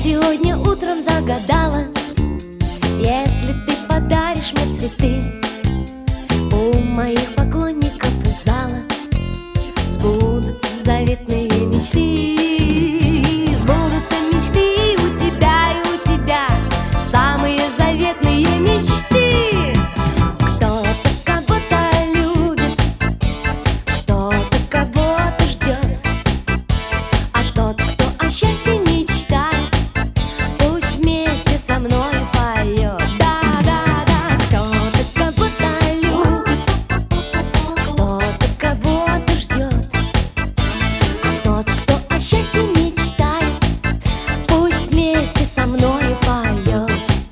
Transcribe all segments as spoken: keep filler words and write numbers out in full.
сегодня утром загадала: если ты подаришь мне цветы, у моих поклонников из зала сбудутся заветные мечты. Сбудутся мечты у тебя и у тебя, самые заветные мечты. Кто-то кого-то любит, кто-то кого-то ждет, а тот, кто о счастье мечтает, пусть вместе со мной поет. Да-да-да, кто-то кого-то любит, кто-то кого-то ждет, а тот, кто о счастье мечтает, пусть вместе со мной поет.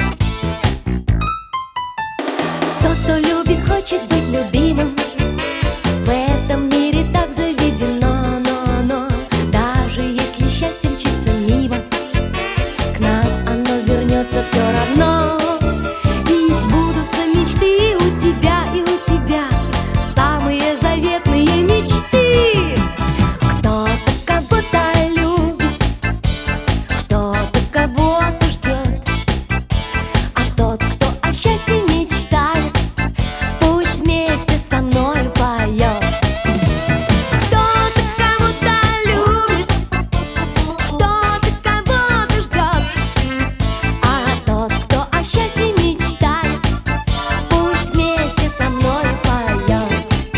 Тот, кто любит, хочет быть любимым, в этом мире так заведено, но, но даже если счастье мчится мимо, к нам оно вернется все равно. И сбудутся мечты у тебя и у тебя, самые заветные мечты. Кто-то кого-то любит, кто-то кого-то ждет, а тот, кто о счастье мечтает, пусть вместе со мной поет. Кто-то кого-то любит, кто-то кого-то ждет, а тот, кто о счастье мечтает, пусть вместе со мной поет.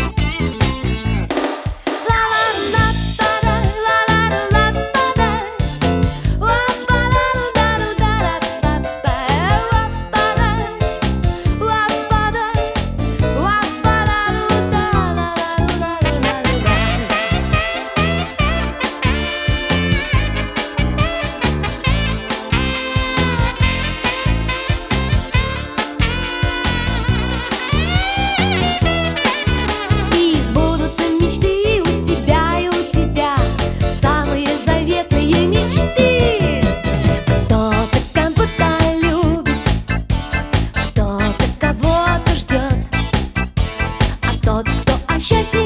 И сбудутся мечты у тебя и у тебя, самые заветные мечты. Кто-то кого-то любит, кто-то кого-то ждет, а тот, кто о счастье